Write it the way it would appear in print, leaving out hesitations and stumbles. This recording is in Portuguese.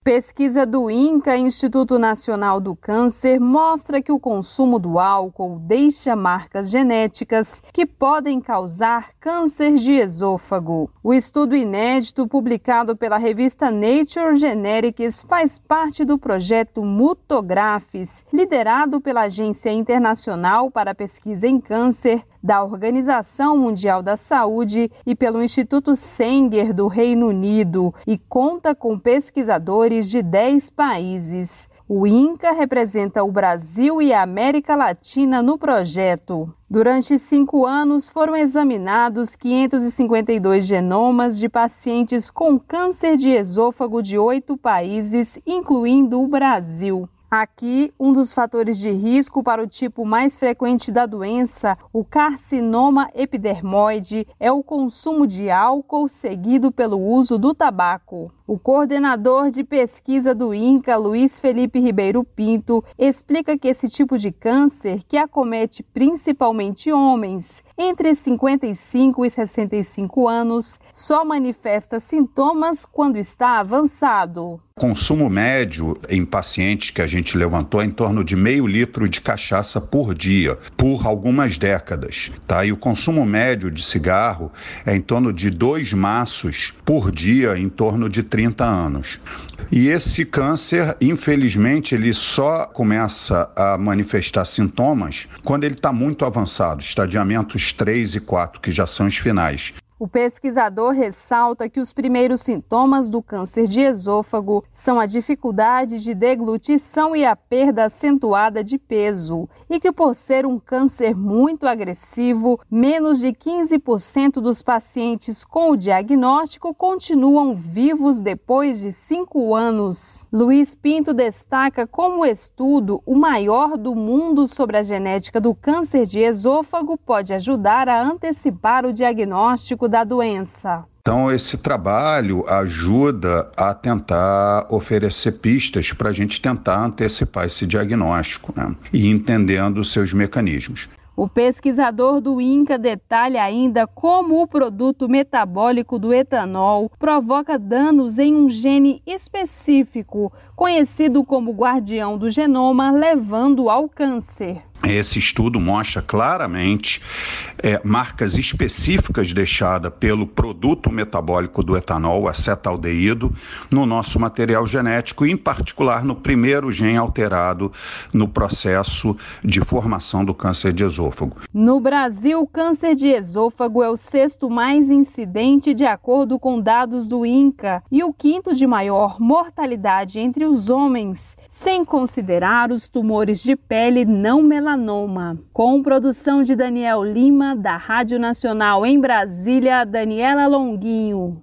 Pesquisa do INCA, Instituto Nacional do Câncer, mostra que o consumo do álcool deixa marcas genéticas que podem causar câncer de esôfago. O estudo inédito, publicado pela revista Nature Genetics, faz parte do projeto Mutografes, liderado pela Agência Internacional para a Pesquisa em Câncer, da Organização Mundial da Saúde e pelo Instituto Sanger do Reino Unido, e conta com pesquisadores de 10 países. O INCA representa o Brasil e a América Latina no projeto. Durante 5 anos, foram examinados 552 genomas de pacientes com câncer de esôfago de 8 países, incluindo o Brasil. Aqui, um dos fatores de risco para o tipo mais frequente da doença, o carcinoma epidermoide, é o consumo de álcool seguido pelo uso do tabaco. O coordenador de pesquisa do INCA, Luiz Felipe Ribeiro Pinto, explica que esse tipo de câncer, que acomete principalmente homens entre 55 e 65 anos, só manifesta sintomas quando está avançado. O consumo médio em pacientes que a gente levantou é em torno de meio litro de cachaça por dia, por algumas décadas, tá? E o consumo médio de cigarro é em torno de 2 maços por dia, em torno de 30 anos. E esse câncer, infelizmente, ele só começa a manifestar sintomas quando ele está muito avançado, estadiamentos 3 e 4, que já são os finais. O pesquisador ressalta que os primeiros sintomas do câncer de esôfago são a dificuldade de deglutição e a perda acentuada de peso, e que, por ser um câncer muito agressivo, menos de 15% dos pacientes com o diagnóstico continuam vivos depois de 5 anos. Luiz Pinto destaca como o estudo, o maior do mundo sobre a genética do câncer de esôfago, pode ajudar a antecipar o diagnóstico da doença. Então, esse trabalho ajuda a tentar oferecer pistas para a gente tentar antecipar esse diagnóstico, né? E entendendo os seus mecanismos. O pesquisador do INCA detalha ainda como o produto metabólico do etanol provoca danos em um gene específico, conhecido como guardião do genoma, levando ao câncer. Esse estudo mostra claramente marcas específicas deixadas pelo produto metabólico do etanol, acetaldeído, no nosso material genético, em particular no primeiro gene alterado no processo de formação do câncer de esôfago. No Brasil, o câncer de esôfago é o 6º mais incidente de acordo com dados do INCA e o 5º de maior mortalidade entre os homens, sem considerar os tumores de pele não melanoma. Com produção de Daniel Lima, da Rádio Nacional em Brasília, Daniela Longuinho.